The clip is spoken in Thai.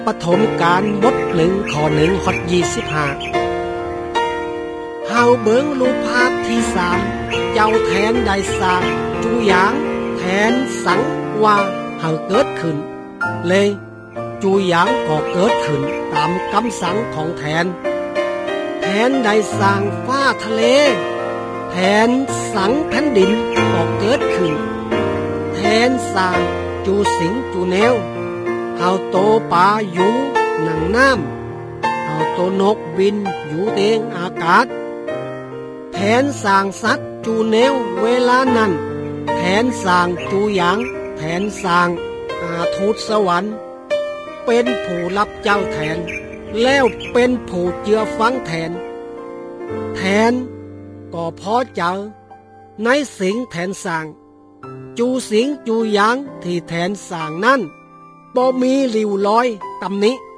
ปฐมกาลบท1 ข้อ 1 ข้อ 25เฮาเบิ่งรูปภาพที่3เจ้าแทนได้สร้างจูหยางแทนสังว่าเฮาเกิดขึ้นเลยจูหยางก็เกิดขึ้นตามคำสั่งของแทนได้สร้างฟ้าทะเลแทนสังแผ่นดินก็เกิดขึ้นแทนสร้างจูสิงจูแนวเฮาโตปลาอยู่หนังน้ำเฮาโตนกบินอยู่เตงอากาศแทนสร้างสัตว์จูแนวเวลานั้นแทนสร้างจูหยางแทนสร้างทูตสวรรค์เป็นผู้รับเจ้าแทนแล้วเป็นผู้เจือฟังแทนก็พอเจอในสิ่งแทนสร้างจูสิงจูหยางที่แทนสร้างนั้นบ่มีริ้วรอยตำหนิ